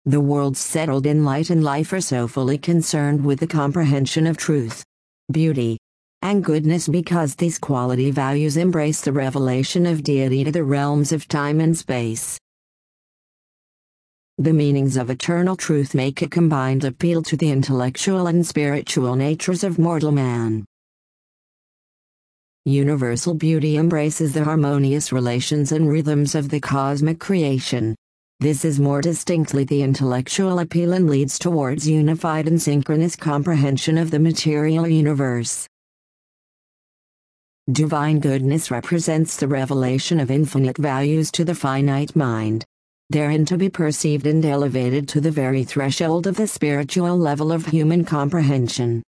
The world's settled in light and life are so fully concerned with the comprehension of truth, beauty, and goodness because these quality values embrace the revelation of deity to the realms of time and space. The meanings of eternal truth make a combined appeal to the intellectual and spiritual natures of mortal man. Universal beauty embraces the harmonious relations and rhythms of the cosmic creation. This is more distinctly the intellectual appeal and leads towards unified and synchronous comprehension of the material universe. Divine goodness represents the revelation of infinite values to the finite mind, therein to be perceived and elevated to the very threshold of the spiritual level of human comprehension.